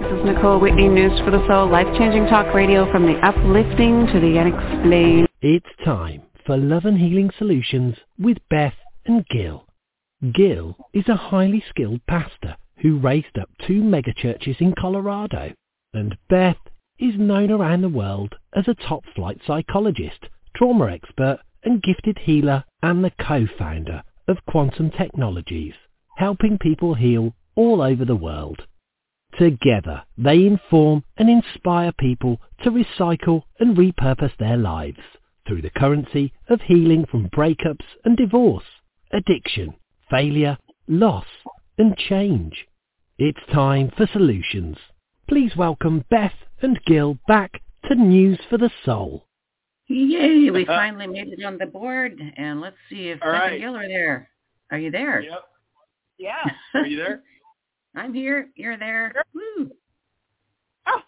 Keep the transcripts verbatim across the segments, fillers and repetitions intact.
is Nicole Whitney, News for the Soul, life-changing talk radio from the uplifting to the unexplained. It's time for Love and Healing Solutions with Beth and Gil. Gil is a highly skilled pastor who raised up two megachurches in Colorado, and Beth is known around the world as a top-flight psychologist, trauma expert, and gifted healer, and the co-founder of Quantum Technologies, helping people heal all over the world. Together, they inform and inspire people to recycle and repurpose their lives through the currency of healing from breakups and divorce, addiction, failure, loss, and change. It's time for solutions. Please welcome Beth and Gil back to News for the Soul. Yay, we finally made it on the board, and let's see if All Beth right. and Gil are there. Are you there? Yep. Yeah. Are you there? I'm here. You're there. Woo. Oh.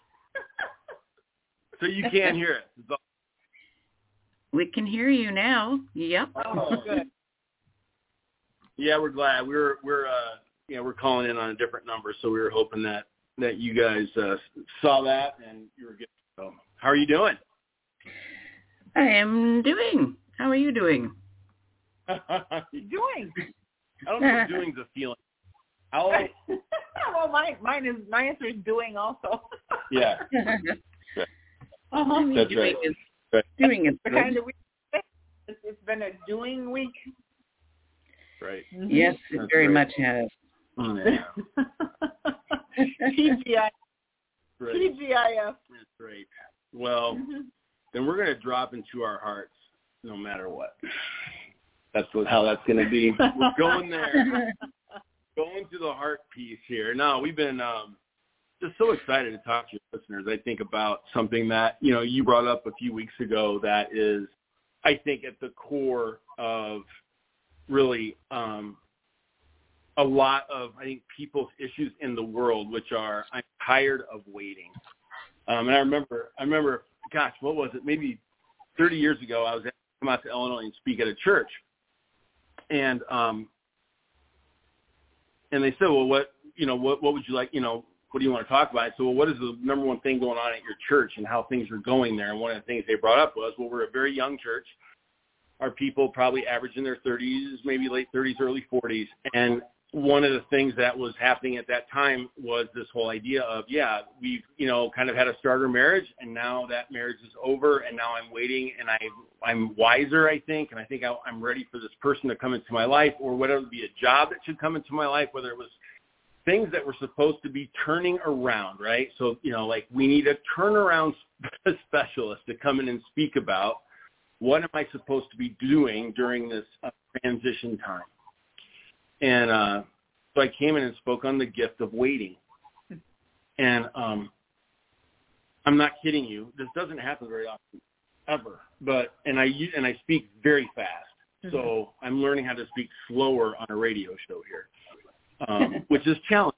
So you can hear it. It's all- We can hear you now. Yep. Oh, good. Yeah, we're glad. We're we're uh yeah we're calling in on a different number, so we were hoping that that you guys uh, saw that and you were good. So how are you doing? I am doing. How are you doing? Doing. I don't know if doing's a feeling. How? Well, mine, mine is my answer is doing also. Yeah. Uh-huh. That's doing right. Is, Right. doing is The good. kind of week. It's, it's been a doing week. Right. Yes, it That's very right. much has. Yeah. T G I Right. T G I F. That's right. Well, Mhm. then we're going to drop into our hearts no matter what. That's what, how that's going to be. We're going there. Going to the heart piece here. No, we've been um, just so excited to talk to your listeners. I think about something that, you know, you brought up a few weeks ago that is, I think, at the core of really um, a lot of, I think, people's issues in the world, which are, I'm tired of waiting. Um, and I remember, I remember, gosh, what was it? Maybe thirty years ago, I was asked to come out to Illinois and speak at a church. And um, and they said, well, what, you know, what, what would you like, you know, what do you want to talk about? I said, well, what is the number one thing going on at your church and how things are going there? And one of the things they brought up was, well, we're a very young church. Our people probably average in their thirties, maybe late thirties, early forties. And one of the things that was happening at that time was this whole idea of, yeah, we've, you know, kind of had a starter marriage, and now that marriage is over, and now I'm waiting, and I, I'm wiser, I think, and I think I, I'm ready for this person to come into my life, or whether it be a job that should come into my life, whether it was things that were supposed to be turning around, right? So, you know, like we need a turnaround specialist to come in and speak about what am I supposed to be doing during this uh, transition time. And uh, so I came in and spoke on the gift of waiting. And um, I'm not kidding you. This doesn't happen very often, ever. But and I and I speak very fast, mm-hmm. So I'm learning how to speak slower on a radio show here, um, which is challenging.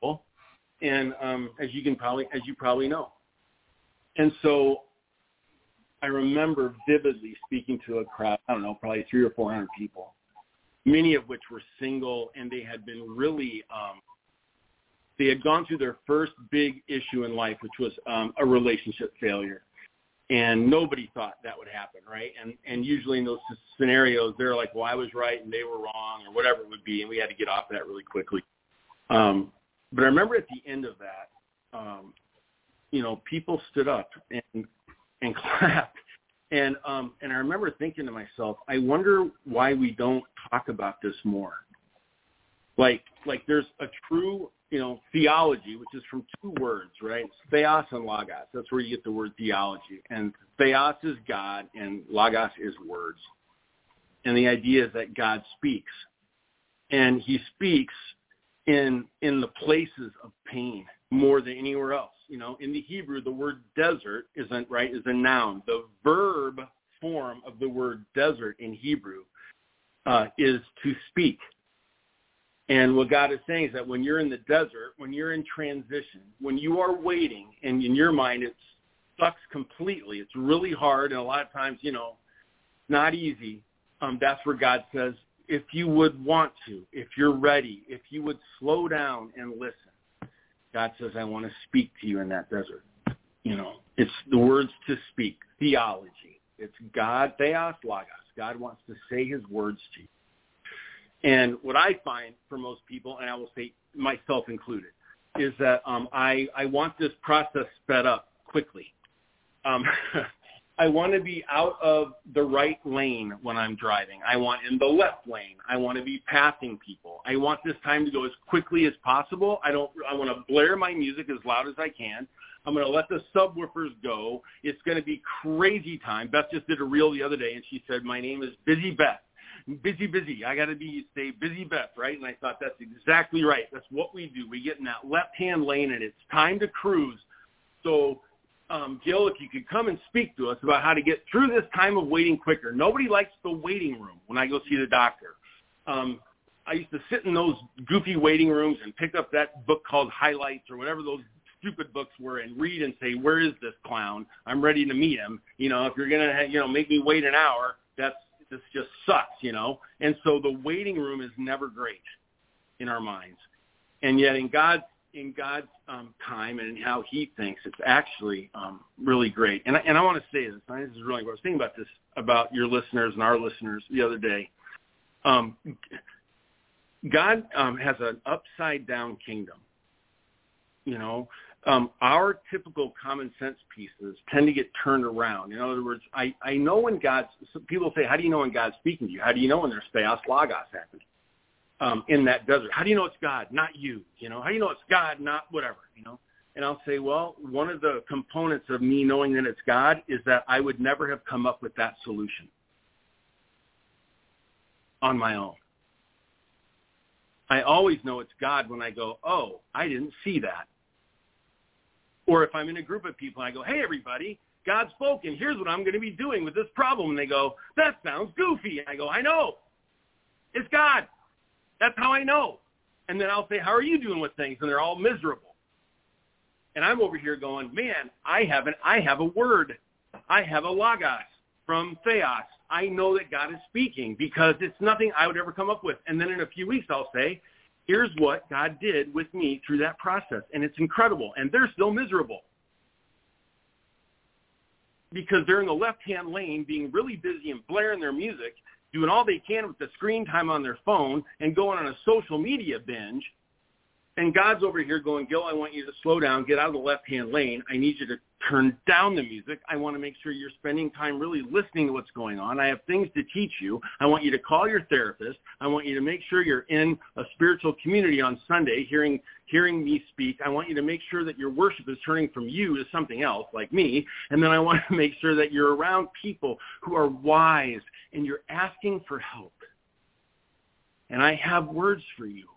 And um, as you can probably as you probably know, and so I remember vividly speaking to a crowd. I don't know, probably three or four hundred people. Many of which were single, and they had been really, um, they had gone through their first big issue in life, which was um, a relationship failure. And nobody thought that would happen, right? And and usually in those scenarios, they're like, well, I was right and they were wrong, or whatever it would be, and we had to get off that really quickly. Um, but I remember at the end of that, um, you know, people stood up and and clapped. And um, and I remember thinking to myself, I wonder why we don't talk about this more. Like like there's a true, you know, theology, which is from two words, right? It's theos and logos. That's where you get the word theology. And theos is God, and logos is words. And the idea is that God speaks, and He speaks in in the places of pain more than anywhere else. You know, in the Hebrew, the word desert isn't right is a noun. The verb form of the word desert in Hebrew uh, is to speak. And what God is saying is that when you're in the desert, when you're in transition, when you are waiting, and in your mind it sucks completely, it's really hard, and a lot of times, you know, not easy. Um, that's where God says, if you would want to, if you're ready, if you would slow down and listen. God says, I want to speak to you in that desert. You know, it's the words to speak, theology. It's God, theos, logos. God wants to say his words to you. And what I find for most people, and I will say myself included, is that um, I, I want this process sped up quickly. Um, I want to be out of the right lane when I'm driving. I want in the left lane. I want to be passing people. I want this time to go as quickly as possible. I don't. I want to blare my music as loud as I can. I'm going to let the subwoofers go. It's going to be crazy time. Beth just did a reel the other day, and she said, my name is Busy Beth. Busy, busy. I got to be, say, Busy Beth, right? And I thought that's exactly right. That's what we do. We get in that left-hand lane, and it's time to cruise. So, um, Gil, if you could come and speak to us about how to get through this time of waiting quicker. Nobody likes the waiting room when I go see the doctor. Um, I used to sit in those goofy waiting rooms and pick up that book called Highlights or whatever those stupid books were and read and say, where is this clown? I'm ready to meet him. You know, if you're going to, you know, make me wait an hour, that's, this just sucks, you know? And so the waiting room is never great in our minds. And yet in God's, in God's um, time and in how he thinks, it's actually um, really great. And I, and I want to say this, and this is really, I was thinking about this, about your listeners and our listeners the other day. Um, God um, has an upside down kingdom. You know, um, our typical common sense pieces tend to get turned around. In other words, I, I know when God's, so people say, how do you know when God's speaking to you? How do you know when there's theos logos happening um, in that desert? How do you know it's God, not you? You know, how do you know it's God, not whatever, you know? And I'll say, well, one of the components of me knowing that it's God is that I would never have come up with that solution on my own. I always know it's God when I go, oh, I didn't see that. Or if I'm in a group of people and I go, hey, everybody, God's spoken. Here's what I'm going to be doing with this problem. And they go, that sounds goofy. And I go, I know. It's God. That's how I know. And then I'll say, how are you doing with things? And they're all miserable. And I'm over here going, man, I have, an, I have a word. I have a logos from theos. I know that God is speaking because it's nothing I would ever come up with. And then in a few weeks I'll say, here's what God did with me through that process. And it's incredible. And they're still miserable because they're in the left-hand lane being really busy and blaring their music, doing all they can with the screen time on their phone and going on a social media binge. And God's over here going, Gil, I want you to slow down, get out of the left-hand lane. I need you to turn down the music. I want to make sure you're spending time really listening to what's going on. I have things to teach you. I want you to call your therapist. I want you to make sure you're in a spiritual community on Sunday hearing hearing me speak. I want you to make sure that your worship is turning from you to something else like me. And then I want to make sure that you're around people who are wise and you're asking for help. And I have words for you.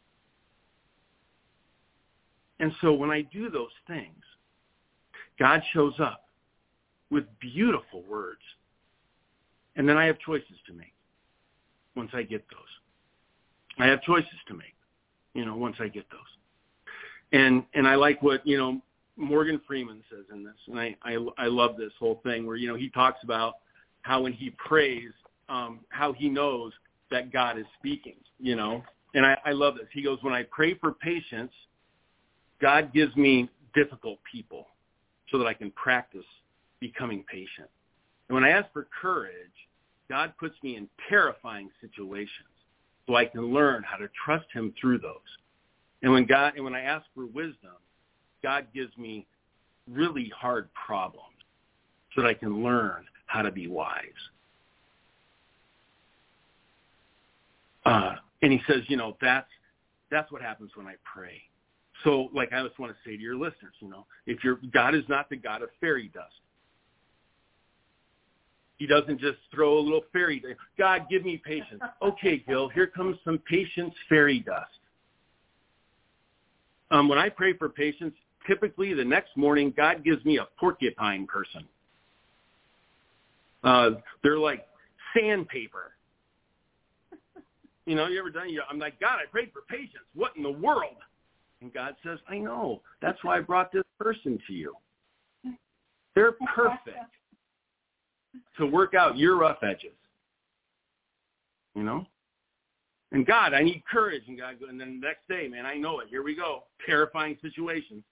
And so when I do those things, God shows up with beautiful words. And then I have choices to make once I get those. I have choices to make, you know, once I get those. And and I like what, you know, Morgan Freeman says in this, and I, I, I love this whole thing where, you know, he talks about how when he prays, um, how he knows that God is speaking, you know. And I, I love this. He goes, when I pray for patience, God gives me difficult people so that I can practice becoming patient. And when I ask for courage, God puts me in terrifying situations so I can learn how to trust him through those. And when God, and when I ask for wisdom, God gives me really hard problems so that I can learn how to be wise. Uh, and he says, you know, that's that's what happens when I pray. So, like, I just want to say to your listeners, you know, if your God is not the God of fairy dust. He doesn't just throw a little fairy dust. God, give me patience. Okay, Gil, here comes some patience fairy dust. Um, when I pray for patience, typically the next morning, God gives me a porcupine person. Uh, they're like sandpaper. You know, you ever done? I'm like, God, I prayed for patience. What in the world? And God says, I know. That's why I brought this person to you. They're perfect to work out your rough edges. You know? And God, I need courage. And God, and then the next day, man, I know it. Here we go. Terrifying situations.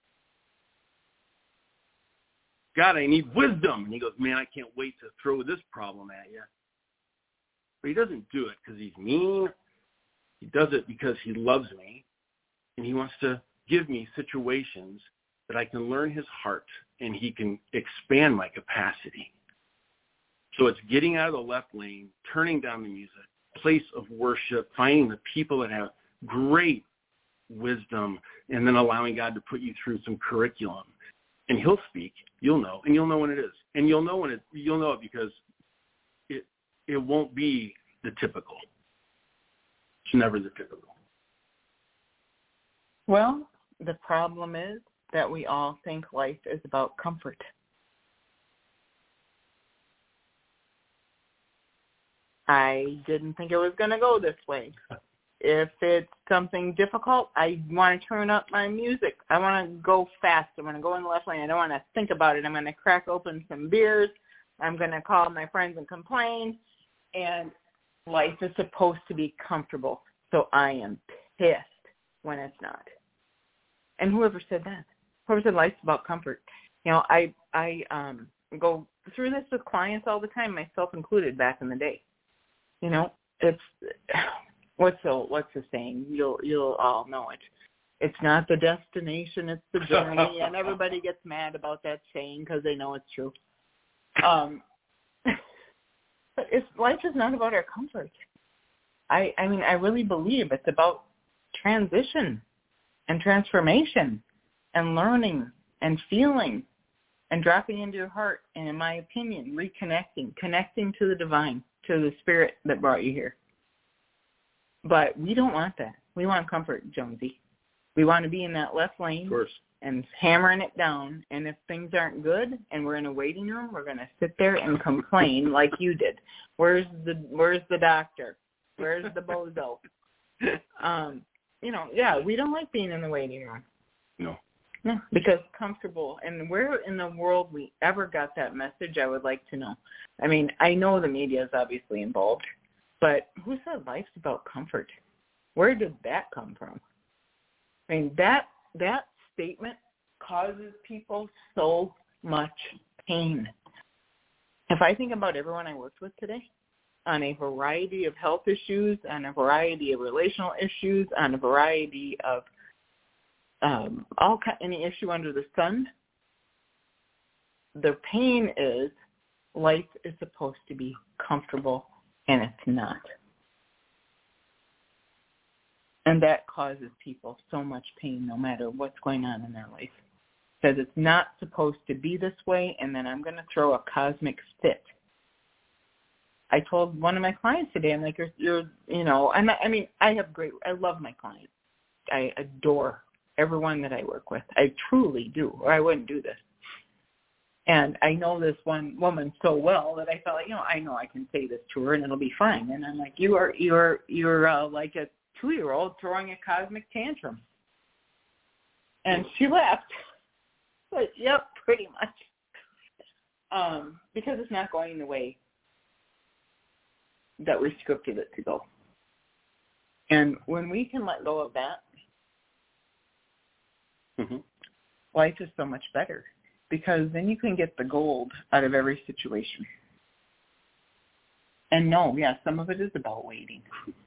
God, I need wisdom. And he goes, man, I can't wait to throw this problem at you. But he doesn't do it because he's mean. He does it because he loves me. And he wants to give me situations that I can learn his heart and he can expand my capacity. So it's getting out of the left lane, turning down the music, place of worship, finding the people that have great wisdom, and then allowing God to put you through some curriculum. And he'll speak, you'll know, and you'll know when it is. And you'll know when it you'll know it because it it won't be the typical. It's never the typical. Well, the problem is that we all think life is about comfort. I didn't think it was going to go this way. If it's something difficult, I want to turn up my music. I want to go fast. I want to go in the left lane. I don't want to think about it. I'm going to crack open some beers. I'm going to call my friends and complain. And life is supposed to be comfortable. So I am pissed when it's not. And whoever said that? Whoever said life's about comfort? You know, I I um, go through this with clients all the time, myself included, back in the day. You know, it's what's the what's the saying? You'll you'll all know it. It's not the destination, it's the journey, and everybody gets mad about that saying because they know it's true. Um, but it's life is not about our comfort. I I mean I really believe it's about transition and transformation and learning and feeling and dropping into your heart and, in my opinion, reconnecting, connecting to the divine, to the spirit that brought you here. But we don't want that. We want comfort, Jonesy. We want to be in that left lane of course, and hammering it down. And if things aren't good and we're in a waiting room, we're going to sit there and complain like you did. Where's the Where's the doctor? Where's the bozo? Um, you know, yeah, we don't like being in the waiting room. No. No, because comfortable. And where in the world we ever got that message, I would like to know. I mean, I know the media is obviously involved, but who said life's about comfort? Where did that come from? I mean, that that statement causes people so much pain. If I think about everyone I worked with today on a variety of health issues, on a variety of relational issues, on a variety of Um, all any issue under the sun, the pain is life is supposed to be comfortable, and it's not. And that causes people so much pain no matter what's going on in their life. Because it's not supposed to be this way, and then I'm going to throw a cosmic fit. I told one of my clients today, I'm like, you're, you're you know, and I, I mean, I have great, I love my clients. I adore everyone that I work with. I truly do, or I wouldn't do this. And I know this one woman so well that I felt like, you know, I know I can say this to her and it'll be fine. And I'm like, you are, you're, you're uh, like a two-year-old throwing a cosmic tantrum. And she laughed. But, yep, pretty much. Um, because it's not going the way that we scripted it to go. And when we can let go of that, mm-hmm. life is so much better, because then you can get the gold out of every situation. And no, yeah, some of it is about waiting.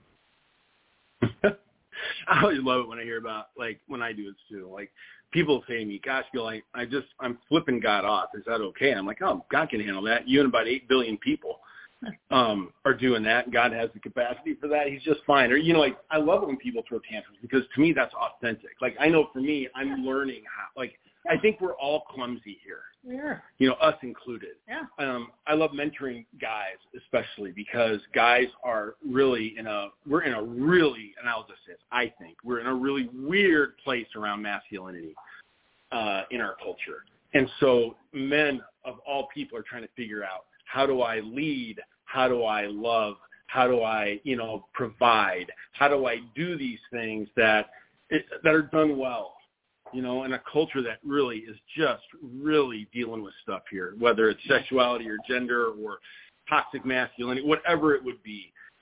I always love it when I hear about, like, when I do it too. Like, people say to me, gosh, Gil, I, I just, I'm flipping God off. Is that okay? And I'm like, oh, God can handle that. You and about eight billion people um, are doing that. God has the capacity for that. He's just fine. Or, you know, like, I love it when people throw tantrums, because to me that's authentic. Like, I know for me, I'm learning how, like, I think we're all clumsy here. Yeah. You know, us included. Yeah. Um, I love mentoring guys, especially because guys are really in a, we're in a really, and I'll just say this, I think, we're in a really weird place around masculinity uh, in our culture. And so men of all people are trying to figure out, how do I lead? How do I love? How do I, you know, provide? How do I do these things that that are done well? You know, in a culture that really is just really dealing with stuff here, whether it's sexuality or gender or toxic masculinity, whatever it would be.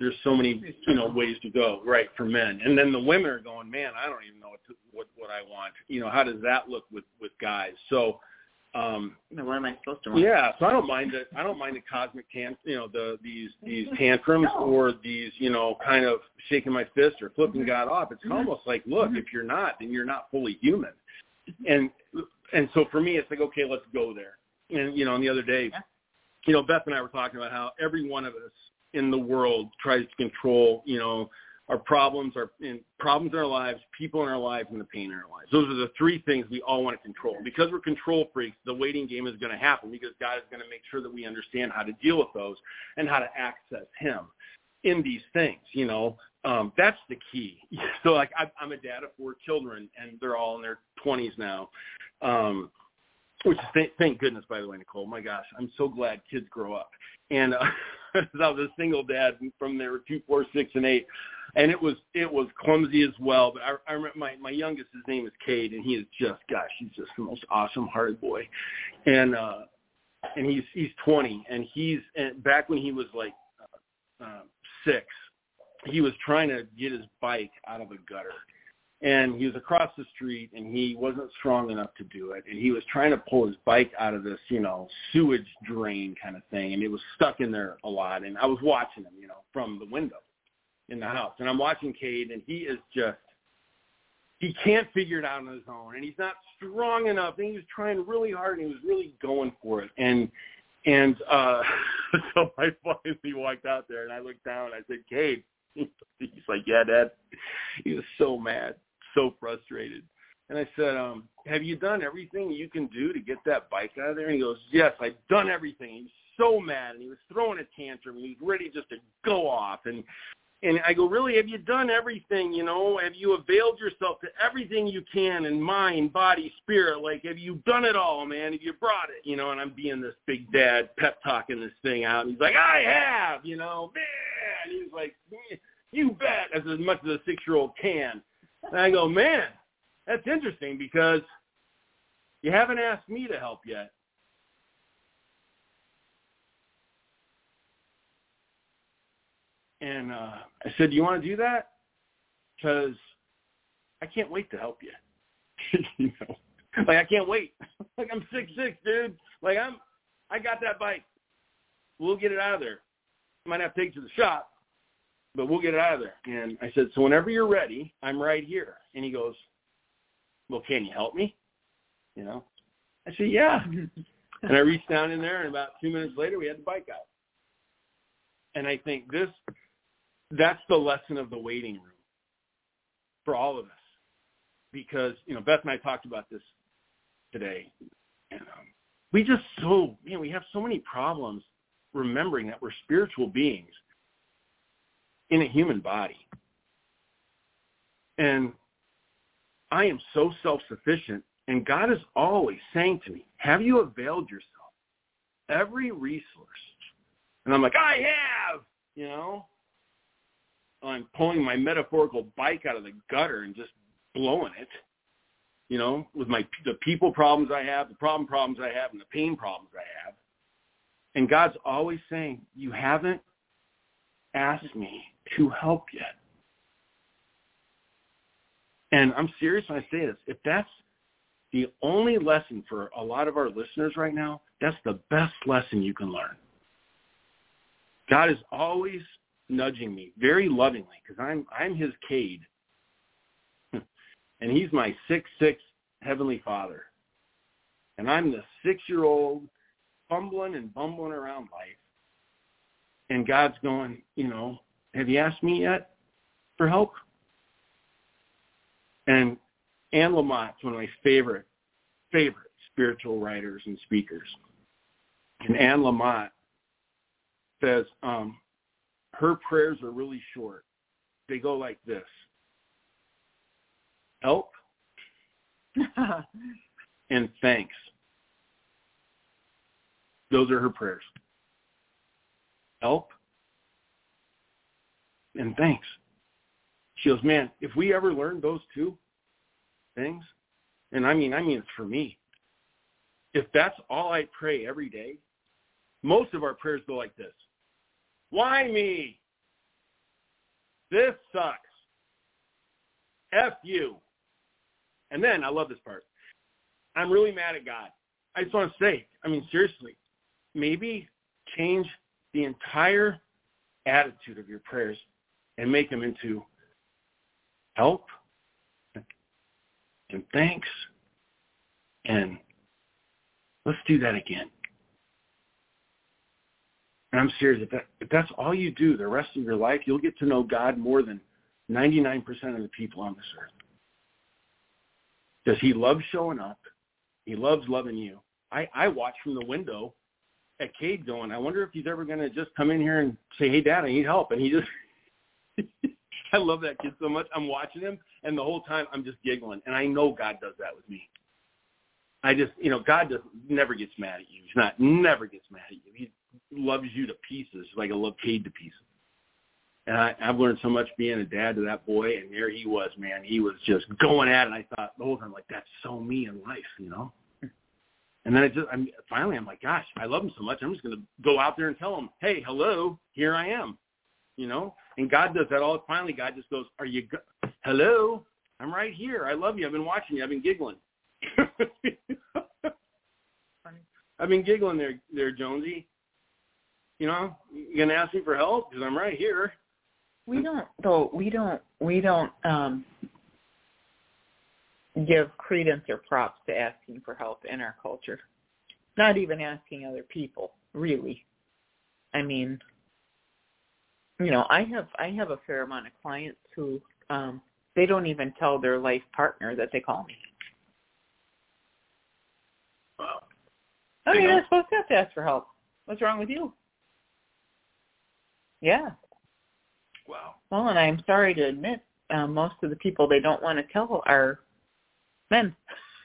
there's so many, you know, ways to go, right, for men. And then the women are going, man, I don't even know what to, what, what I want. You know, how does that look with, with guys? So, um, what am I supposed to want? Yeah, so I don't mind it. I don't mind the cosmic tan, you know, the these these tantrums no. or these, you know, kind of shaking my fist or flipping mm-hmm. God off. It's mm-hmm. almost like, look, mm-hmm. if you're not, then you're not fully human. And and so for me, it's like, okay, let's go there. And you know, and the other day, yeah. you know, Beth and I were talking about how every one of us in the world tries to control, you know, our problems, our in problems in our lives, people in our lives, and the pain in our lives. Those are the three things we all want to control. Because we're control freaks, the waiting game is going to happen because God is going to make sure that we understand how to deal with those and how to access him in these things, you know. Um, that's the key. So, like, I, I'm a dad of four children, and they're all in their twenties now, um, which is th- thank goodness, by the way, Nicole. My gosh, I'm so glad kids grow up. And uh, I was a single dad from there, two, four, six, and eight. And it was it was clumsy as well. But I, I remember my, my youngest, his name is Cade, and he is just, gosh, he's just the most awesome hard boy. And uh, and he's he's twenty, and he's and back when he was like uh, uh, six, he was trying to get his bike out of the gutter. And he was across the street, and he wasn't strong enough to do it. And he was trying to pull his bike out of this, you know, sewage drain kind of thing, and it was stuck in there a lot. And I was watching him, you know, from the window in the house. And I'm watching Cade, and he is just, he can't figure it out on his own. And he's not strong enough. And he was trying really hard, and he was really going for it. And and uh, so I finally walked out there, and I looked down, and I said, Cade. He's like, yeah, Dad. He was so mad, so frustrated. And I said, um, have you done everything you can do to get that bike out of there? And he goes, yes, I've done everything. He was so mad, and he was throwing a tantrum, and he was ready just to go off. And And I go, really, have you done everything, you know? Have you availed yourself to everything you can in mind, body, spirit? Like, have you done it all, man? Have you brought it, you know? And I'm being this big dad pep talking this thing out. And he's like, I have, you know, man. And he's like, you bet, as much as a six-year-old can. And I go, man, that's interesting because you haven't asked me to help yet. And uh, I said, do you want to do that? Because I can't wait to help you. you know, like I can't wait. Like I'm six six, dude. Like I'm, I got that bike. We'll get it out of there. Might have to take it to the shop, but we'll get it out of there. And I said, so whenever you're ready, I'm right here. And he goes, well, can you help me? You know, I said, yeah. And I reached down in there, and about two minutes later, we had the bike out. And I think this. That's the lesson of the waiting room for all of us, because, you know, Beth and I talked about this today. And um, we just so, you know, we have so many problems remembering that we're spiritual beings in a human body. And I am so self-sufficient, and God is always saying to me, have you availed yourself every resource? And I'm like, I have, you know. I'm pulling my metaphorical bike out of the gutter and just blowing it, you know, with my the people problems I have, the problem problems I have, and the pain problems I have. And God's always saying, you haven't asked me to help yet. And I'm serious when I say this. If that's the only lesson for a lot of our listeners right now, that's the best lesson you can learn. God is always nudging me very lovingly, because I'm I'm his Cade, and he's my six six heavenly Father, and I'm the six-year-old fumbling and bumbling around life, and God's going, you know, have you asked me yet for help? And Anne Lamott's one of my favorite favorite spiritual writers and speakers, and Anne Lamott says, um, her prayers are really short. They go like this. Help and thanks. Those are her prayers. Help and thanks. She goes, man, if we ever learn those two things, and I mean, I mean, it's for me. If that's all I pray every day, most of our prayers go like this. Why me? This sucks. F you. And then, I love this part, I'm really mad at God. I just want to say, I mean, seriously, maybe change the entire attitude of your prayers and make them into help and thanks, and let's do that again. And I'm serious, if, that, if that's all you do the rest of your life, you'll get to know God more than ninety-nine percent of the people on this earth. Because he loves showing up. He loves loving you. I, I watch from the window at Cade going, I wonder if he's ever going to just come in here and say, hey, Dad, I need help. And he just, I love that kid so much. I'm watching him, and the whole time I'm just giggling. And I know God does that with me. I just, you know, God does never gets mad at you. He's not, never gets mad at you. He loves you to pieces, like I love Cade to pieces. And I, I've learned so much being a dad to that boy, and there he was, man. He was just going at it. And I thought the whole time, like, that's so me in life, you know? And then I just, I'm, finally, I'm like, gosh, I love him so much. I'm just going to go out there and tell him, hey, hello, here I am, you know? And God does that all. Finally, God just goes, are you, go- hello? I'm right here. I love you. I've been watching you. I've been giggling. I've been giggling there, there, Jonesy. You know, you going to ask me for help? Because I'm right here. We don't, though, we don't, we don't um, give credence or props to asking for help in our culture. Not even asking other people, really. I mean, you know, I have, I have a fair amount of clients who, um, they don't even tell their life partner that they call me. Wow. I mean, they're supposed to have to ask for help. What's wrong with you? Yeah. Wow. Well, and I'm sorry to admit, uh, most of the people they don't want to tell are men.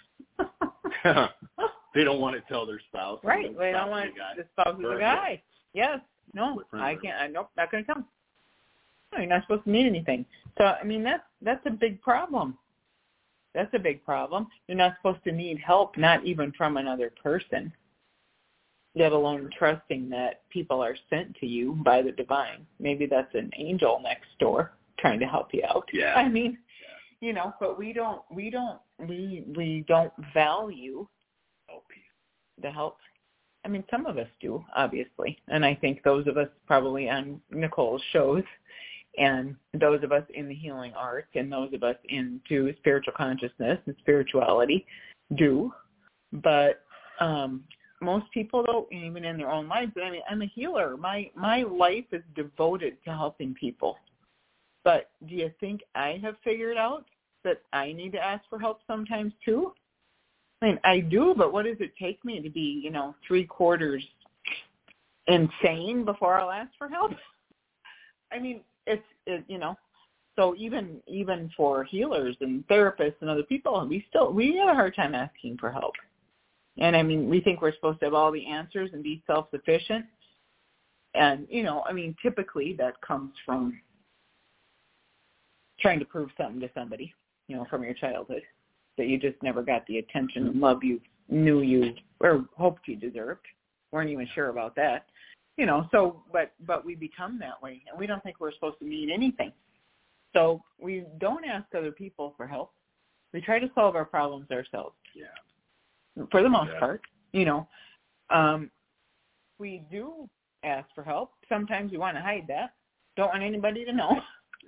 They don't want to tell their spouse. Right. They don't want the spouse is a guy. Yes. No, I can't. I, nope, not going to come. No, you're not supposed to need anything. So, I mean, that's, that's a big problem. That's a big problem. You're not supposed to need help, not even from another person, let alone trusting that people are sent to you by the divine. Maybe that's an angel next door trying to help you out. Yeah. I mean, you know, but we don't, we don't, we, we don't value the help. I mean, some of us do, obviously. And I think those of us probably on Nicole's shows and those of us in the healing arts and those of us into spiritual consciousness and spirituality do. But, um, most people, though, even in their own lives, I mean, I'm a healer. My my life is devoted to helping people. But do you think I have figured out that I need to ask for help sometimes, too? I mean, I do, but what does it take me to be, you know, three quarters insane before I'll ask for help? I mean, it's, it, you know, so even even for healers and therapists and other people, we still, we have a hard time asking for help. And, I mean, we think we're supposed to have all the answers and be self-sufficient. And, you know, I mean, typically that comes from trying to prove something to somebody, you know, from your childhood, that you just never got the attention and love you knew you or hoped you deserved. Weren't even sure about that. You know, so, but, but we become that way. And we don't think we're supposed to need anything. So we don't ask other people for help. We try to solve our problems ourselves. Yeah. For the most yeah. part, you know, um, we do ask for help. Sometimes we want to hide that. Don't want anybody to know.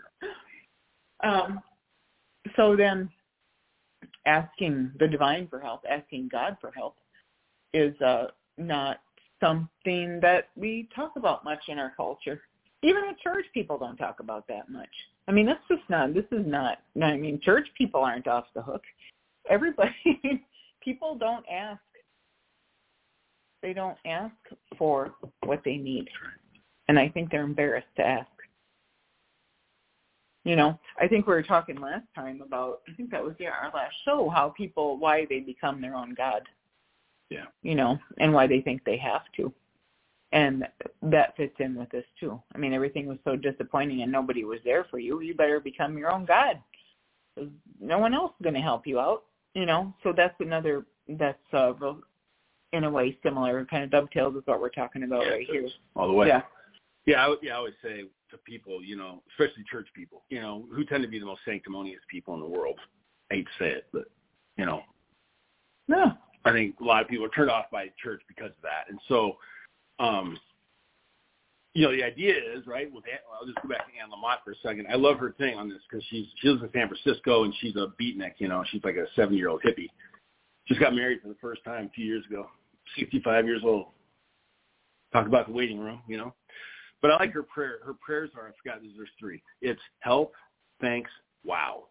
um, so then asking the divine for help, asking God for help is uh, not something that we talk about much in our culture. Even at church, people don't talk about that much. I mean, that's just not, this is not, I mean, church people aren't off the hook. Everybody... People don't ask. They don't ask for what they need. And I think they're embarrassed to ask. You know, I think we were talking last time about, I think that was yeah, our last show, how people, why they become their own God. Yeah. You know, and why they think they have to. And that fits in with this too. I mean, everything was so disappointing and nobody was there for you. You better become your own God. No one else is going to help you out. You know, so that's another, that's uh, in a way similar, kind of dovetails with what we're talking about yeah, right here. All the way. Yeah. Yeah, I, yeah, I always say, to people, you know, especially church people, you know, who tend to be the most sanctimonious people in the world. I hate to say it, but, you know, Yeah. I think a lot of people are turned off by church because of that. And so, um, you know, the idea is, right, with Ann, I'll just go back to Anne Lamott for a second. I love her thing on this because she's, she lives in San Francisco, and she's a beatnik, you know. She's like a seventy-year-old hippie. Just got married for the first time a few years ago, sixty-five years old. Talk about the waiting room, you know. But I like her prayer. Her prayers are, I forgot, there's three. It's help, thanks, wow.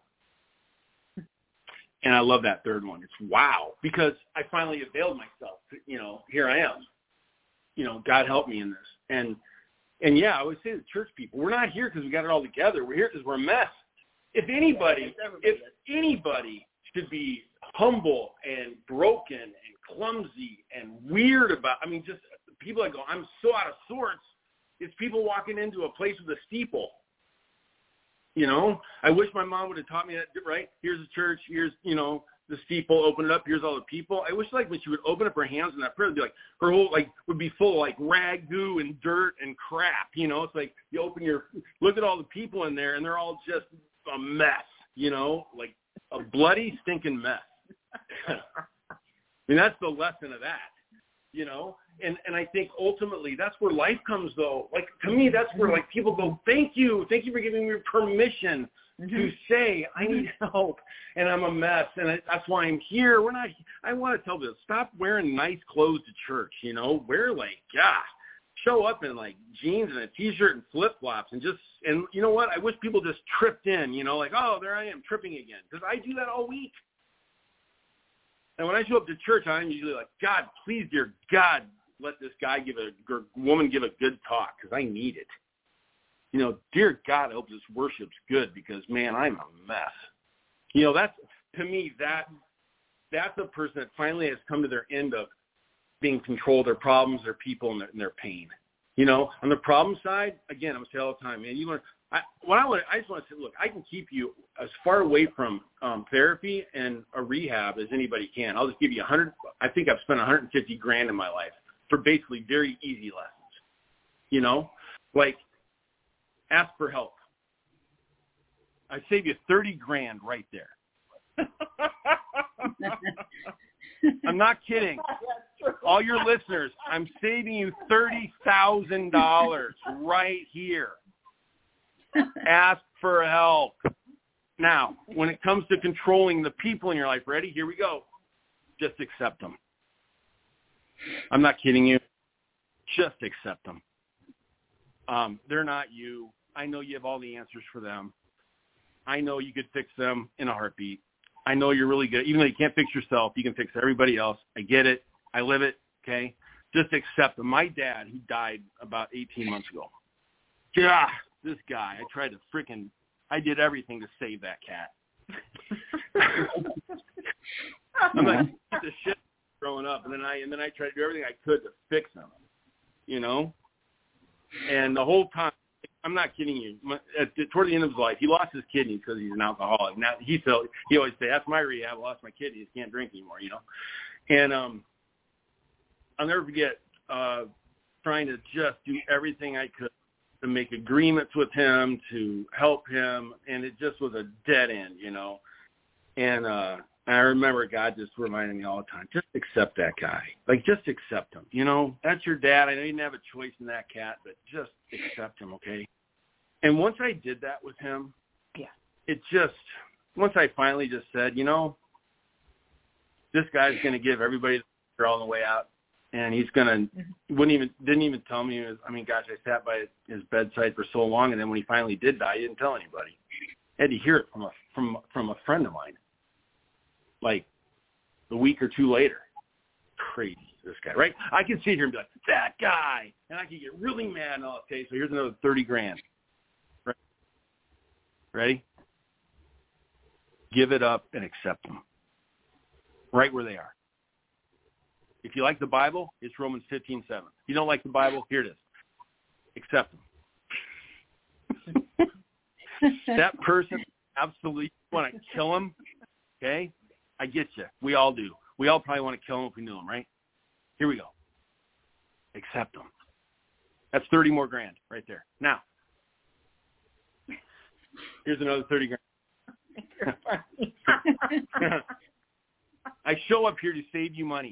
And I love that third one. It's wow, because I finally availed myself. You know, here I am. You know, God help me in this. And, and yeah, I always say to church people, we're not here because we got it all together. We're here because we're a mess. If anybody, if anybody should be humble and broken and clumsy and weird about, I mean, just people that go, I'm so out of sorts, it's people walking into a place with a steeple. You know, I wish my mom would have taught me that, right? Here's a church, here's, you know, the steeple, open it up, here's all the people. I wish, like, when she would open up her hands in that prayer, it'd be like, her whole, like, would be full of, like, ragu and dirt and crap, you know? It's like, you open your, look at all the people in there, and they're all just a mess, you know? Like, a bloody, stinking mess. I mean, that's the lesson of that, you know? And and I think ultimately that's where life comes, though. Like, to me, that's where, like, people go, thank you. Thank you for giving me permission mm-hmm. to say I need help and I'm a mess. And I, that's why I'm here. We're not, I want to tell this, stop wearing nice clothes to church, you know. Wear, like, gosh, show up in, like, jeans and a T-shirt and flip-flops and just, and you know what? I wish people just tripped in, you know, like, oh, there I am tripping again. Because I do that all week. And when I show up to church, I'm usually like, God, please, dear God, let this guy give a or woman give a good talk because I need it. You know, dear God, I hope this worship's good because, man, I'm a mess. You know, that's, to me, that that's a person that finally has come to their end of being in control of their problems, their people, and their, and their pain. You know, on the problem side, again, I'm going to say all the time, man, you want I, what I want, I just want to say, look, I can keep you as far away from um, therapy and a rehab as anybody can. I'll just give you a hundred. I think I've spent one hundred fifty grand in my life for basically very easy lessons. You know, like ask for help. I save you thirty grand right there. I'm not kidding. All your listeners, I'm saving you thirty thousand dollars right here. Ask for help. Now, when it comes to controlling the people in your life, ready? Here we go. Just accept them. I'm not kidding you. Just accept them. Um, they're not you. I know you have all the answers for them. I know you could fix them in a heartbeat. I know you're really good. Even though you can't fix yourself, you can fix everybody else. I get it. I live it, okay? Just accept them. My dad, who died about eighteen months ago, yeah, this guy, I tried to freaking, I did everything to save that cat. I'm like, the shit growing up, and then I and then I tried to do everything I could to fix him, you know? And the whole time, I'm not kidding you. At, toward the end of his life, he lost his kidneys because he's an alcoholic. Now he felt he always say, "That's my rehab. I lost my kidneys. Can't drink anymore." You know, and um, I'll never forget uh, trying to just do everything I could to make agreements with him, to help him, and it just was a dead end, you know. And uh, I remember God just reminding me all the time, just accept that guy. Like, just accept him. You know, that's your dad. I know you didn't have a choice in that cat, but just accept him, okay? And once I did that with him, yeah, it just, once I finally just said, you know, this guy's going to give everybody the all on the way out. And he's going to, wouldn't even, didn't even tell me, was, I mean, gosh, I sat by his bedside for so long, and then when he finally did die, he didn't tell anybody. I had to hear it from a, from, from a friend of mine, like a week or two later. Crazy, this guy, right? I can sit here and be like, that guy, and I can get really mad and all, okay, so here's another thirty grand. Right? Ready? Give it up and accept them. Right where they are. If you like the Bible, it's Romans fifteen seven. If you don't like the Bible, here it is. Accept them. That person, absolutely want to kill him, okay? I get you. We all do. We all probably want to kill him if we knew him, right? Here we go. Accept them. That's thirty more grand right there. Now, Here's another thirty grand. I show up here to save you money.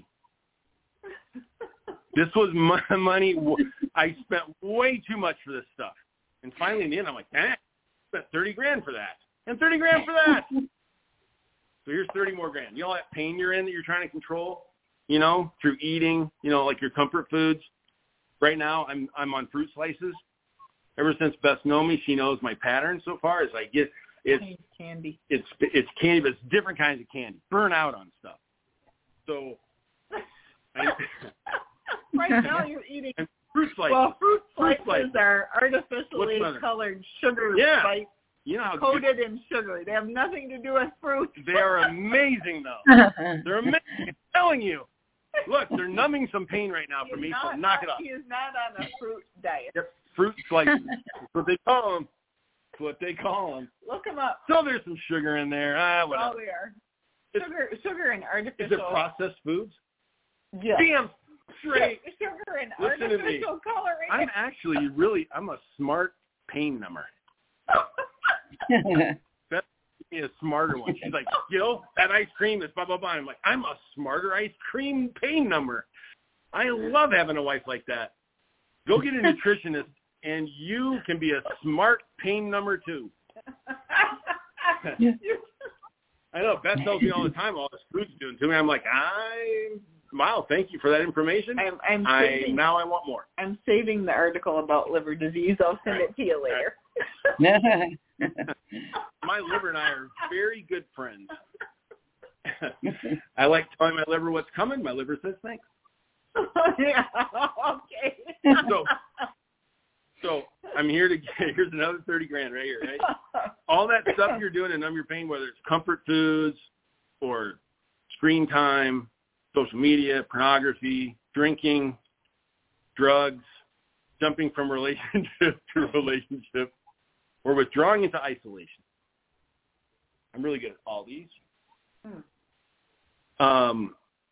This was my money. I spent way too much for this stuff. And finally in the end, I'm like, man, I spent thirty grand for that. And thirty grand for that. So here's thirty more grand. You know that pain you're in that you're trying to control, you know, through eating, you know, like your comfort foods. Right now, I'm I'm on fruit slices. Ever since Beth knows me, she knows my pattern so far is I get it's candy. It's it's candy, but it's different kinds of candy. Burn out on stuff. So I, right now you're eating fruit slices. Well, fruit slices, fruit slices. are artificially colored sugar yeah. spice. You know how coated in sugar. They have nothing to do with fruit. They are amazing, though. They're amazing. I'm telling you. Look, they're numbing some pain right now for me, not, so knock it off. He is not on a fruit diet. Yep, fruit slices. That's what they call them. That's what they call them. Look them up. So there's some sugar in there. Ah, whatever. Oh, they are. Sugar, sugar and artificial. Is it processed foods? Yeah. Damn straight. Sugar and Listen artificial coloring. I'm actually really, I'm a smart pain number. Beth gave me a smarter one. She's like, Gil, that ice cream is blah, blah, blah. I'm like, I'm a smarter ice cream pain number. I love having a wife like that. Go get a nutritionist, and you can be a smart pain number too. I know. Beth tells me all the time all this food's doing to me. I'm like, I, wow, thank you for that information. I'm, I'm I saving, now I want more. I'm saving the article about liver disease. I'll send right. it to you later. Right. My liver and I are very good friends. I like telling my liver what's coming. My liver says thanks. Yeah. Okay. So, so I'm here to get, here's another thirty grand right here, right? All that stuff you're doing to numb your pain, whether it's comfort foods or screen time, social media, pornography, drinking, drugs, jumping from relationship to relationship, or withdrawing into isolation. I'm really good at all these. Hmm. Um,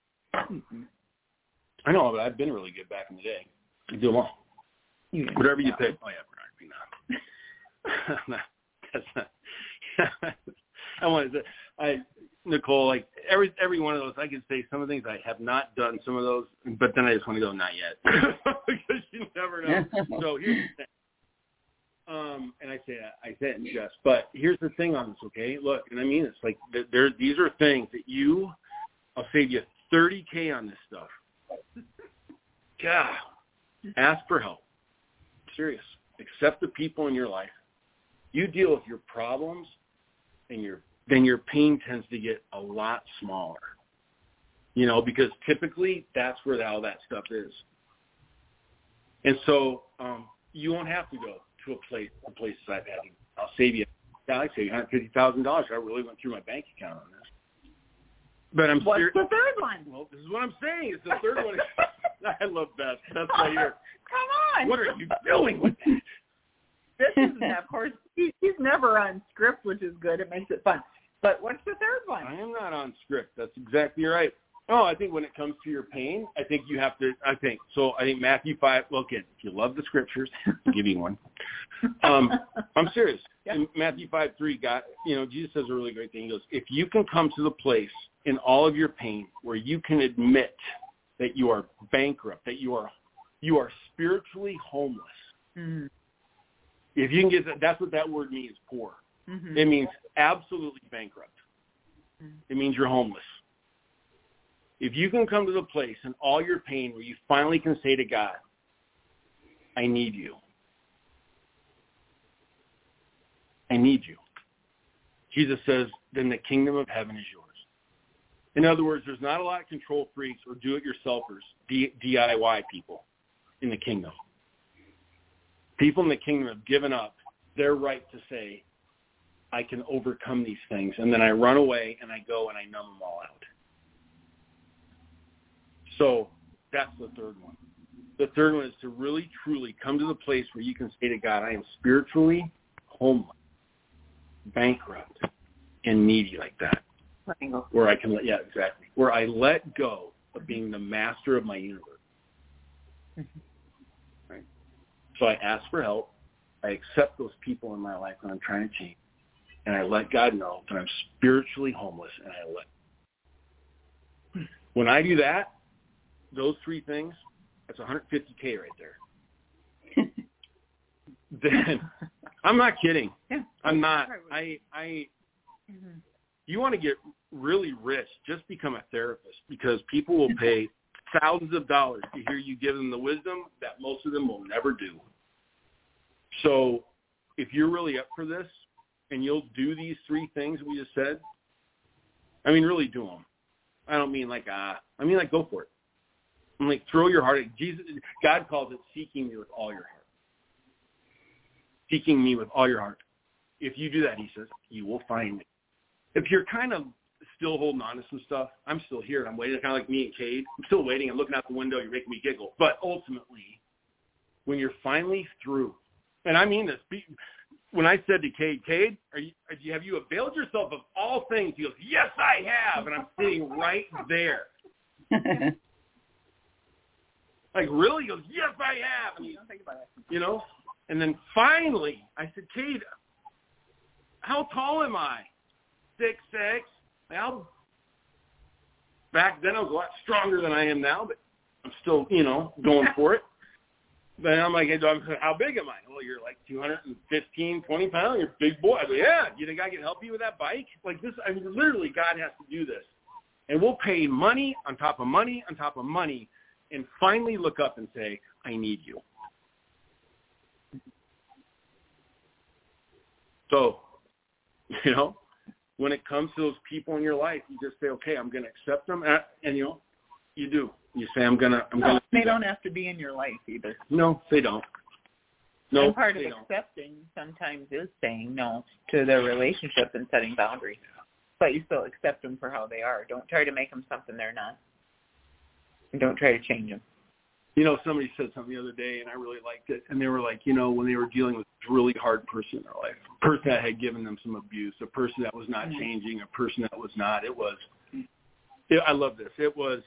I know, but I've been really good back in the day. I do them all. Yeah. Whatever you pick. Oh, yeah, pornography, no. That's not. I wanted to, I, Nicole, like every every one of those, I could say some of the things I have not done, some of those, but then I just want to go, not yet. Because you never know. So here's the thing. Um, and I say that, I say it in jest, but here's the thing on this, okay? Look, and I mean it's like there. These are things that you, I'll save you thirty K on this stuff. God, ask for help. Serious. Accept the people in your life. You deal with your problems, and your then your pain tends to get a lot smaller. You know, because typically that's where all that stuff is. And so um, you won't have to go to a place, the places I've had. I'll save you, I'll save you one hundred fifty thousand dollars. I really went through my bank account on this. But I'm What's ser- the third one? Well, this is what I'm saying. It's the third one. I love Beth. That's right here. Come on. What are you doing with that? This isn't, of course, he, he's never on script, which is good. It makes it fun. But what's the third one? I am not on script. That's exactly right. Oh, I think when it comes to your pain, I think you have to, I think, so I think Matthew five, well, again, if you love the scriptures, I'll give you one. Um, I'm serious. Yep. In Matthew five three, God, you know, Jesus says a really great thing. He goes, if you can come to the place in all of your pain where you can admit that you are bankrupt, that you are you are spiritually homeless. Mm-hmm. If you can get that, that's what that word means, poor. Mm-hmm. It means absolutely bankrupt. Mm-hmm. It means you're homeless. If you can come to the place in all your pain where you finally can say to God, I need you. I need you. Jesus says, then the kingdom of heaven is yours. In other words, there's not a lot of control freaks or do-it-yourselfers, D- DIY people in the kingdom. People in the kingdom have given up their right to say, I can overcome these things. And then I run away and I go and I numb them all out. So that's the third one. The third one is to really, truly come to the place where you can say to God, I am spiritually homeless, bankrupt, and needy like that. Where I can let, yeah, exactly. Where I let go of being the master of my universe. Mm-hmm. Right? So I ask for help. I accept those people in my life that I'm trying to change. and I let God know that I'm spiritually homeless, and I let. When I do that, those three things, that's one hundred fifty K right there. Then I'm not kidding. Yeah. I'm not. I I. Mm-hmm. You want to get really rich, just become a therapist, because people will pay thousands of dollars to hear you give them the wisdom that most of them will never do. So if you're really up for this and you'll do these three things we just said, I mean, really do them. I don't mean like, ah, I mean like go for it. I'm like, throw your heart at Jesus. God calls it seeking me with all your heart. Seeking me with all your heart. If you do that, he says, you will find me. If you're kind of still holding on to some stuff, I'm still here. I'm waiting, kind of like me and Cade. I'm still waiting. I'm looking out the window. You're making me giggle. But ultimately, when you're finally through, and I mean this, when I said to Cade, Cade, are you, have you availed yourself of all things? He goes, yes, I have. And I'm sitting right there. Like, really? He goes, yes, I have. And he, you know? And then finally, I said, Cade, how tall am I? Six, six. Well, back then I was a lot stronger than I am now, but I'm still, you know, going for it. Then I'm like, hey, how big am I? Well, you're like two hundred fifteen, twenty pounds. You're a big boy. I go, yeah. You think I can help you with that bike? Like this, I mean, literally, God has to do this. And we'll pay money on top of money on top of money and finally look up and say, I need you. So, you know, when it comes to those people in your life, you just say, okay, I'm going to accept them. And, and, you know, you do. You say, I'm going to. I'm no, gonna they do don't that. have to be in your life either. No, they don't. No, and part of they don't. accepting sometimes is saying no to their relationship and setting boundaries. But you still accept them for how they are. Don't try to make them something they're not. And don't try to change them. You know, somebody said something the other day, and I really liked it. And they were like, you know, when they were dealing with a really hard person in their life, a person that had given them some abuse, a person that was not mm-hmm. changing, a person that was not, it was, it, I love this. It was,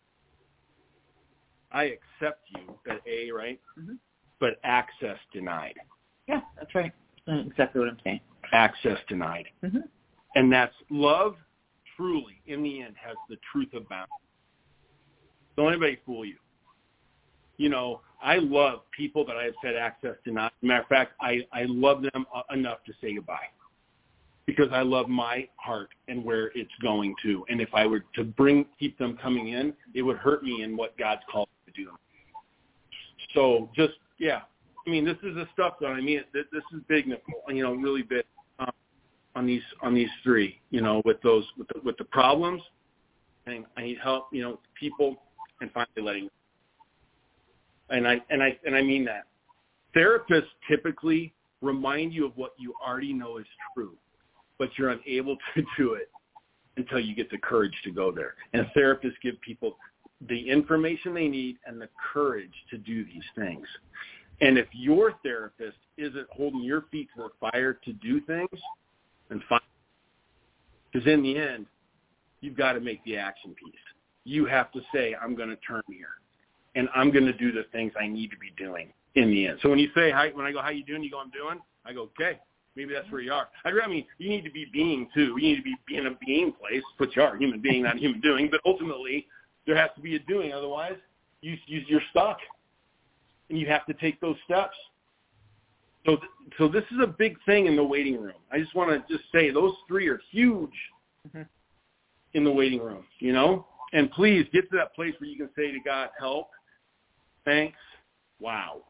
I accept you at A, right? Mm-hmm. But access denied. Yeah, that's right. That's exactly what I'm saying. Access denied. Mm-hmm. And that's love truly, in the end, has the truth about it. Don't anybody fool you. You know, I love people that I have said access denied. Matter of fact, I, I love them enough to say goodbye because I love my heart and where it's going to. And if I were to bring, keep them coming in, it would hurt me in what God's called me to do. So just, yeah. I mean, this is the stuff that I mean, this is big, Nicole, you know, really big um, on these, on these three, you know, with those, with the, with the problems. And I need help, you know, people, and finally letting go. And I and I and I mean that. Therapists typically remind you of what you already know is true, but you're unable to do it until you get the courage to go there. And therapists give people the information they need and the courage to do these things. And if your therapist isn't holding your feet to the fire to do things, then fine. Because in the end, you've got to make the action piece. You have to say, I'm going to turn here. And I'm going to do the things I need to be doing in the end. So when you say, hi, when I go, how you doing? You go, I'm doing. I go, okay, maybe that's where you are. I mean, you need to be being, too. You need to be in a being place, but you are a human being, not a human doing. But ultimately, there has to be a doing. Otherwise, you, you, you're stuck. And you have to take those steps. So, th- so this is a big thing in the waiting room. I just want to just say those three are huge mm-hmm. in the waiting room, you know? And please get to that place where you can say to God, help. Thanks. Wow.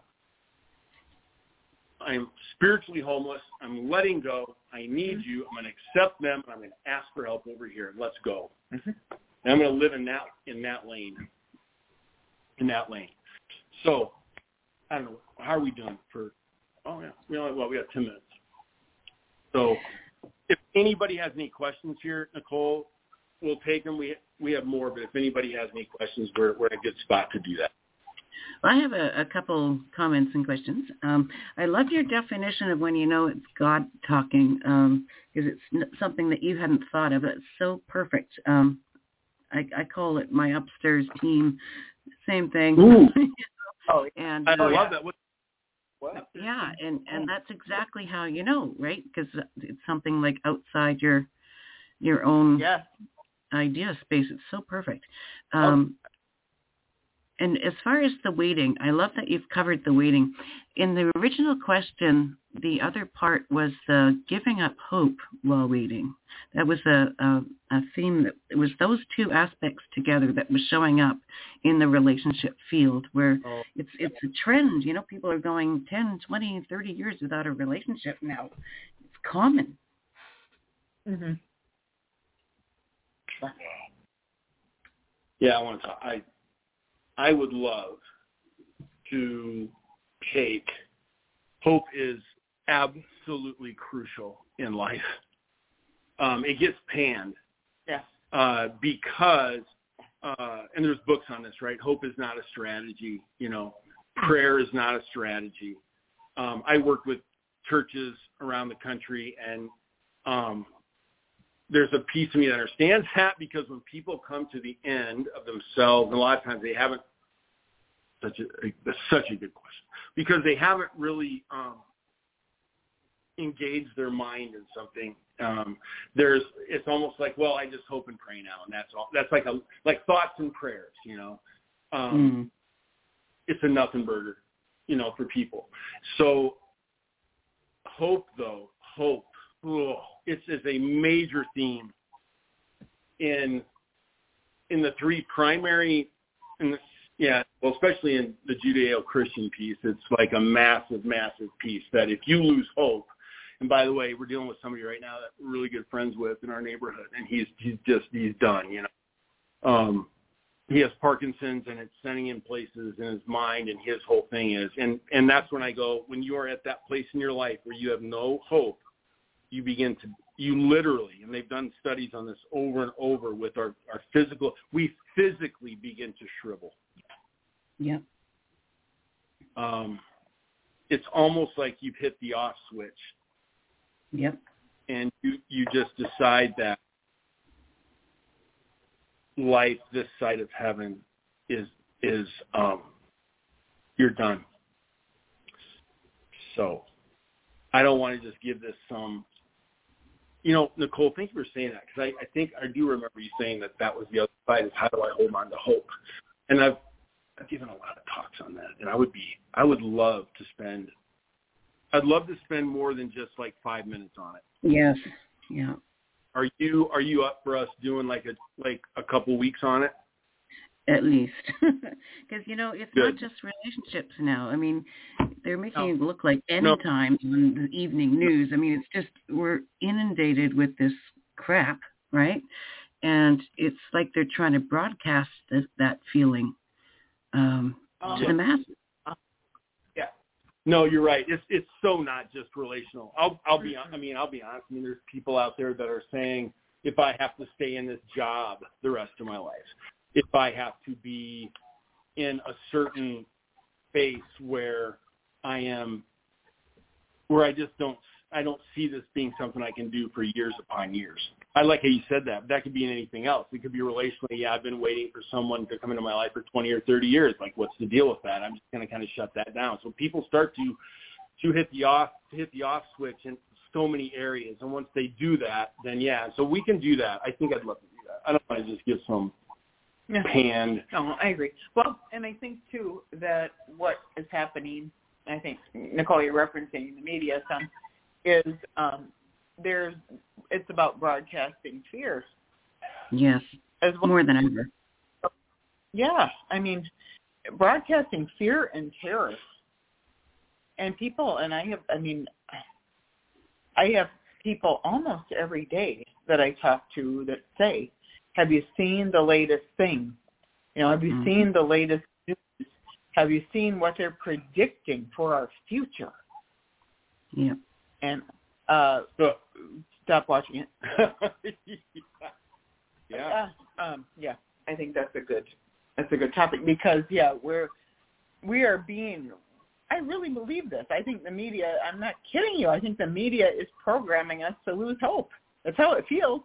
I'm spiritually homeless. I'm letting go. I need you. I'm going to accept them. And I'm going to ask for help over here. Let's go. Mm-hmm. And I'm going to live in that in that lane. In that lane. So, I don't know. How are we doing for? Oh yeah. We only well we got ten minutes. So, if anybody has any questions here, Nicole, we'll take them. We we have more, but if anybody has any questions, we're we're in a good spot to do that. Well, I have a, a couple comments and questions. Um, I love your definition of when you know it's God talking, because um, it's something that you hadn't thought of. It's so perfect. Um, I, I call it my upstairs team. Same thing. Ooh. Oh, and I uh, love that. what? Yeah, and, and that's exactly how you know, right? Because it's something like outside your your own Yeah. idea space. It's so perfect. Um, oh. And as far as the waiting, I love that you've covered the waiting. In the original question, the other part was the giving up hope while waiting. That was a, a, a theme that it was those two aspects together that was showing up in the relationship field where oh. it's it's a trend. You know, people are going ten, twenty, thirty years without a relationship now. It's common. Mm-hmm. Yeah, I want to talk. I I would love to take hope is absolutely crucial in life. Um, it gets panned. Yeah. Uh, because uh, and there's books on this, right? Hope is not a strategy. You know, prayer is not a strategy. Um, I work with churches around the country, and um, there's a piece of me that understands that because when people come to the end of themselves, and a lot of times they haven't, such a, that's such a good question, because they haven't really um, engaged their mind in something. Um, there's, it's almost like, well, I just hope and pray now, and that's all. That's like a, like thoughts and prayers, you know. Um, mm. It's a nothing burger, you know, for people. So hope, though, hope. Ugh, it's, it's a major theme in in the three primary, in the, yeah, well, especially in the Judeo-Christian piece. It's like a massive, massive piece that if you lose hope, and by the way, we're dealing with somebody right now that we're really good friends with in our neighborhood, and he's he's just he's done, you know. Um, he has Parkinson's, and it's sending in places in his mind, and his whole thing is, and and that's when I go, when you are at that place in your life where you have no hope, you begin to, you literally, and they've done studies on this over and over with our, our physical, we physically begin to shrivel. Yeah. Um, it's almost like you've hit the off switch. Yep. And you, you just decide that life this side of heaven is, is um, you're done. So I don't want to just give this some, you know, Nicole, thank you for saying that, because I, I think I do remember you saying that that was the other side, is how do I hold on to hope? And I've, I've given a lot of talks on that, and I would be, I would love to spend, I'd love to spend more than just like five minutes on it. Yes, yeah. Are you, are you up for us doing like a, like a couple weeks on it? At least, because, you know, it's Good. not just relationships now. I mean, they're making no. it look like any no. time on the evening news. I mean, it's just, we're inundated with this crap, right? And it's like they're trying to broadcast this, that feeling um, uh, to the masses. Uh, yeah. No, you're right. It's it's so not just relational. I'll I'll be I mean I'll be honest. I mean, there's people out there that are saying, if I have to stay in this job the rest of my life, if I have to be in a certain space where I am, where I just don't, I don't see this being something I can do for years upon years. I like how you said that. That could be in anything else. It could be relationally. Yeah, I've been waiting for someone to come into my life for twenty or thirty years. Like, what's the deal with that? I'm just going to kind of shut that down. So people start to, to hit the off, to hit the off switch in so many areas. And once they do that, then yeah, so we can do that. I think I'd love to do that. I don't want to just give some Yeah. Panned. No, I agree. Well, and I think, too, that what is happening, I think, Nicole, you're referencing the media some, is um, there's, it's about broadcasting fear. Yes, as well. More than ever. Yeah, I mean, broadcasting fear and terror. And people, and I have, I mean, I have people almost every day that I talk to that say, have you seen the latest thing? You know, have you mm-hmm. seen the latest news? Have you seen what they're predicting for our future? Yeah. And uh, oh. stop watching it. yeah. Uh, um, yeah. I think that's a good that's a good topic because yeah, we're we are being. I really believe this. I think the media. I'm not kidding you. I think the media is programming us to lose hope. That's how it feels.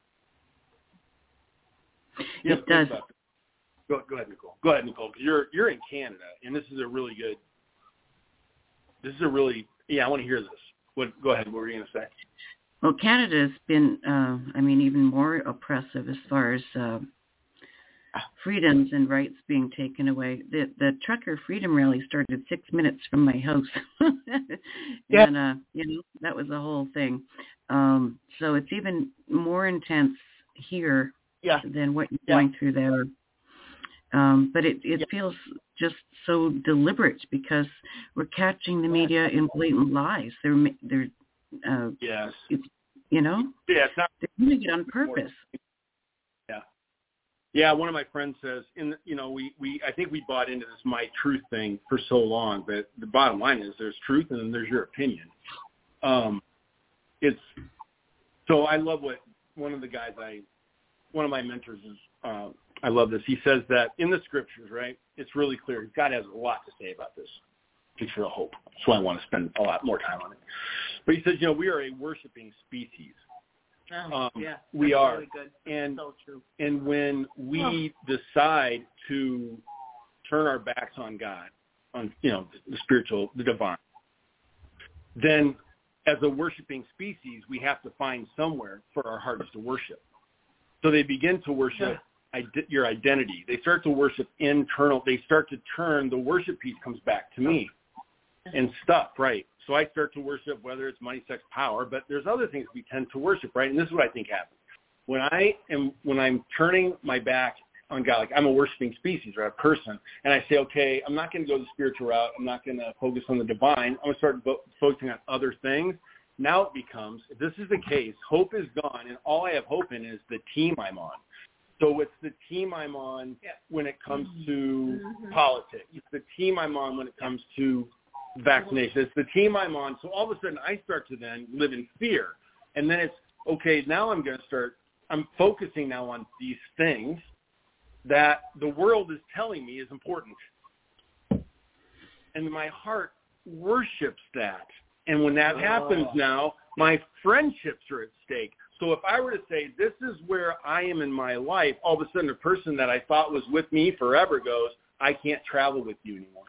Yes, it does. Go, go ahead, Nicole. Go ahead, Nicole. Because you're you're in Canada, and this is a really good. this is a really, yeah, I want to hear this. What? Go ahead. What were you going to say? Well, Canada's been, uh, I mean, even more oppressive as far as uh, freedoms and rights being taken away. The the trucker freedom rally started six minutes from my house. Yeah. And, uh, you know, that was the whole thing. Um, so it's even more intense here Yeah. than what you're Yeah. going through there. Um, but it, it Yeah. feels just so deliberate because we're catching the media in blatant lies. They're, ma- they're, uh, Yes. it's, you know, Yeah, it's not. they're doing it on purpose. Yeah. Yeah, one of my friends says, in you know, we, we I think we bought into this my truth thing for so long, but the bottom line is there's truth and then there's your opinion. Um, it's so I love what one of the guys I, one of my mentors is. Uh, I love this. He says that in the scriptures, right? It's really clear. God has a lot to say about this picture of hope. That's why I want to spend a lot more time on it. But he says, you know, we are a worshiping species. Oh, Um, yeah, we that's are, really good. and So true. and when we oh. decide to turn our backs on God, on you know the spiritual, the divine, then as a worshiping species, we have to find somewhere for our hearts to worship. So they begin to worship yeah. ide- your identity. They start to worship internal. They start to turn the worship piece comes back to me and stuff, right? So I start to worship whether it's money, sex, power, but there's other things we tend to worship, right? And this is what I think happens. When I am, when I'm turning my back on God, like I'm a worshiping species or a person, and I say, okay, I'm not going to go the spiritual route. I'm not going to focus on the divine. I'm going to start bo- focusing on other things. Now it becomes, if this is the case, hope is gone, and all I have hope in is the team I'm on. So it's the team I'm on yeah. when it comes to mm-hmm. politics. It's the team I'm on when it comes to vaccination. It's the team I'm on. So all of a sudden I start to then live in fear. And then it's, okay, now I'm going to start, I'm focusing now on these things that the world is telling me is important. And my heart worships that. And when that happens now, my friendships are at stake. So if I were to say, this is where I am in my life, all of a sudden a person that I thought was with me forever goes, I can't travel with you anymore.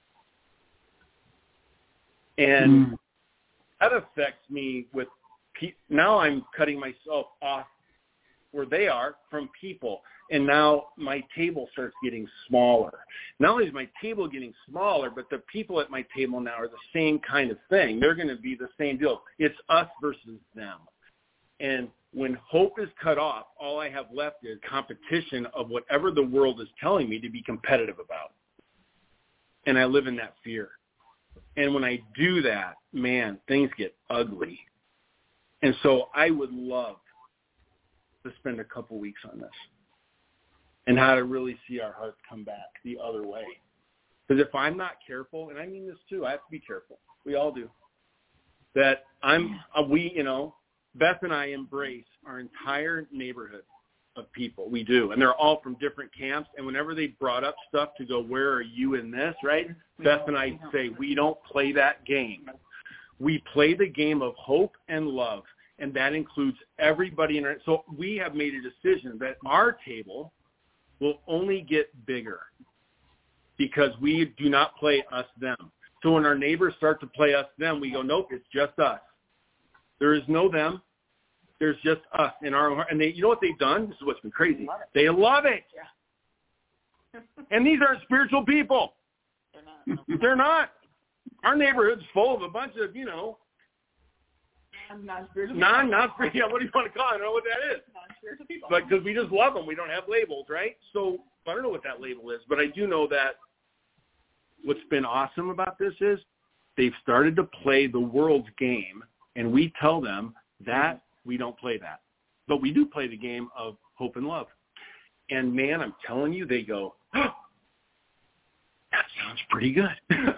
And mm. that affects me with pe- now I'm cutting myself off where they are from people. And now my table starts getting smaller. Not only is my table getting smaller, but the people at my table now are the same kind of thing. They're going to be the same deal. It's us versus them. And when hope is cut off, all I have left is competition of whatever the world is telling me to be competitive about. And I live in that fear. And when I do that, man, things get ugly. And so I would love to spend a couple weeks on this and how to really see our hearts come back the other way. Because if I'm not careful, and I mean this too, I have to be careful. We all do. That I'm, uh, we, you know, Beth and I embrace our entire neighborhood of people. We do. And they're all from different camps. And whenever they brought up stuff to go, where are you in this, right? Beth and I say, we don't play that game. We play the game of hope and love. And that includes everybody in our, so we have made a decision that our table will only get bigger because we do not play us, them. So when our neighbors start to play us, them, we go, nope, it's just us. There is no them. There's just us in our, and they, you know what they've done? This is what's been crazy. Love they love it. Yeah. And these aren't spiritual people. They're not. They're not. Our neighborhood's full of a bunch of, you know, non-spiritual non, not yeah, what do you want to call it? I don't know what that is. Non-spiritual people. But because we just love them. We don't have labels, right? So I don't know what that label is, but I do know that what's been awesome about this is they've started to play the world's game, and we tell them that we don't play that. But we do play the game of hope and love. And, man, I'm telling you, they go, oh, that sounds pretty good.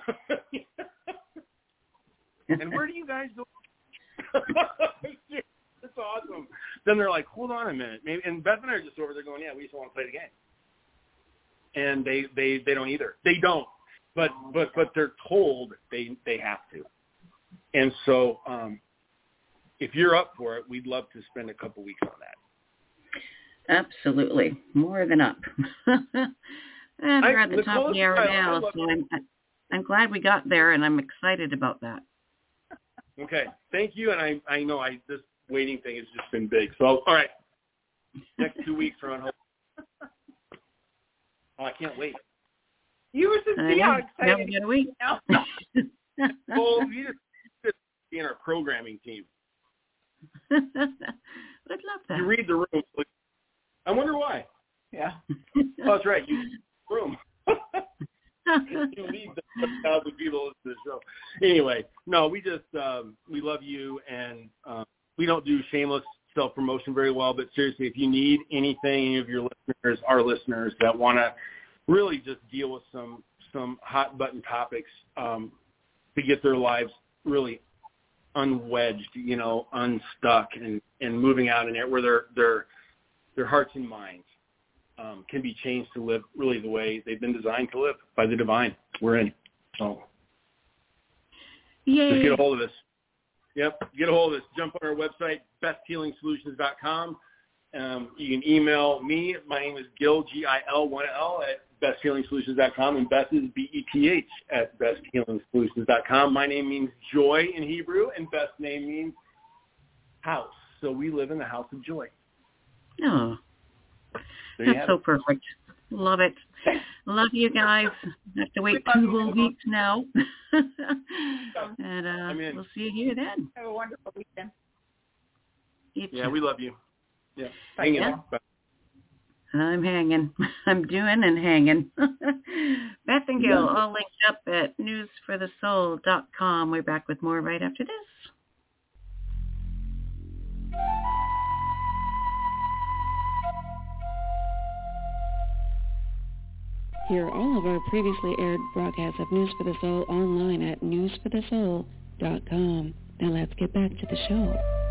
And where do you guys go? It's awesome. Then they're like, hold on a minute. Maybe, and Beth and I are just over there going, yeah, we just want to play the game. And they, they, they don't either. They don't. But but but they're told they they have to. And so um, if you're up for it, we'd love to spend a couple weeks on that. Absolutely. More than up. And we're at the I, top of the hour I, now, I so I'm, I'm glad we got there, and I'm excited about that. Okay, thank you. And I, I know I this waiting thing has just been big. So, all right, next two weeks are on hold. Oh, I can't wait. You should see how excited. Now we got a week. Well, you just, just be in our programming team. I'd love that. You read the room. I wonder why. Yeah. Oh, that's right. You read the room. You lead the thousand people to the show. Anyway, no, we just um, we love you, and uh, we don't do shameless self-promotion very well. But seriously, if you need anything, any of your listeners, our listeners that want to really just deal with some some hot button topics um, to get their lives really unwedged, you know, unstuck, and, and moving out in it where their their their hearts and minds um, can be changed to live really the way they've been designed to live by the divine. We're in. So Yay. Just get a hold of us. Yep, get a hold of us. Jump on our website, best healing solutions dot com. Um, you can email me. My name is Gil, G I L, one L, at best healing solutions dot com, and Beth is B E T H at best healing solutions dot com. My name means joy in Hebrew, and Beth's name means house. So we live in the house of joy. Oh, there you that's have so it. perfect. Love it. Love you guys. I have to wait two whole weeks now. And uh, we'll see you here then. Have a wonderful weekend. You Yeah, too. we love you. Yeah. Hang Yeah. in. Bye. I'm hanging. I'm doing and hanging. Beth and Gil, all linked up at news for the soul dot com. We're back with more right after this. Hear all of our previously aired broadcasts of News for the Soul online at news for the soul dot com. Now let's get back to the show.